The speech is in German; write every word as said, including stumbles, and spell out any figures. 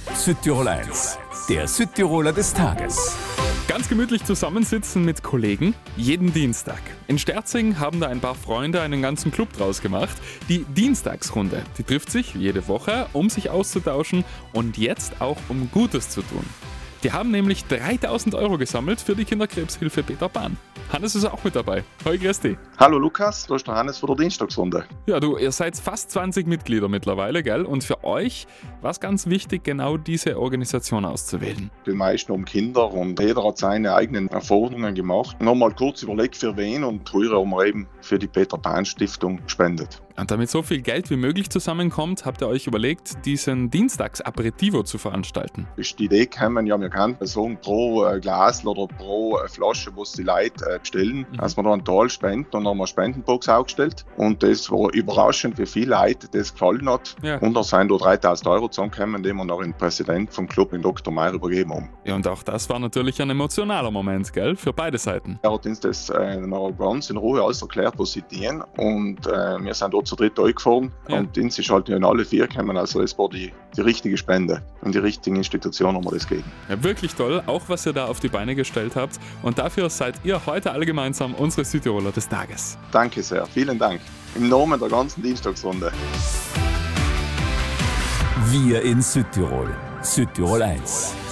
Südtirol eins, der Südtiroler des Tages. Ganz gemütlich zusammensitzen mit Kollegen, jeden Dienstag. In Sterzing haben da ein paar Freunde einen ganzen Club draus gemacht. Die Dienstagsrunde, die trifft sich jede Woche, um sich auszutauschen und jetzt auch um Gutes zu tun. Die haben nämlich dreitausend Euro gesammelt für die Kinderkrebshilfe Peter Pan. Hannes ist auch mit dabei. Hoi, grüß dich. Hallo Lukas, da ist der Hannes von der Dienstagsrunde. Ja, du, ihr seid fast zwanzig Mitglieder mittlerweile, gell? Und für euch war es ganz wichtig, genau diese Organisation auszuwählen. Die meisten um Kinder und jeder hat seine eigenen Erfahrungen gemacht. Nochmal kurz überlegt, für wen, und heuer haben wir eben für die Peter Pan Stiftung gespendet. Und damit so viel Geld wie möglich zusammenkommt, habt ihr euch überlegt, diesen Dienstags-Aperitivo zu veranstalten. Ist die Idee gekommen, ja, wir können sagen, pro äh, Glas oder pro äh, Flasche, was die Leute äh, bestellen, mhm. dass wir da einen Teil spenden, und dann haben wir eine Spendenbox aufgestellt. Und das war überraschend, wie viele Leute das gefallen hat. Ja. Und da sind da dreitausend Euro zusammengekommen, die wir noch den Präsident vom Club, den Doktor Meyer, übergeben haben. Ja, und auch das war natürlich ein emotionaler Moment, gell, für beide Seiten. Er hat uns das äh, noch ganz in Ruhe alles erklärt, was sie dienen. Und äh, wir sind dort zu dritt eingefahren, ja. Und uns ist halt in alle vier gekommen, also es war die, die richtige Spende. Und die richtigen Institutionen haben wir das gegeben. Ja, wirklich toll, auch was ihr da auf die Beine gestellt habt. Und dafür seid ihr heute alle gemeinsam unsere Südtiroler des Tages. Danke sehr, vielen Dank. Im Namen der ganzen Dienstagsrunde. Wir in Südtirol. Südtirol eins.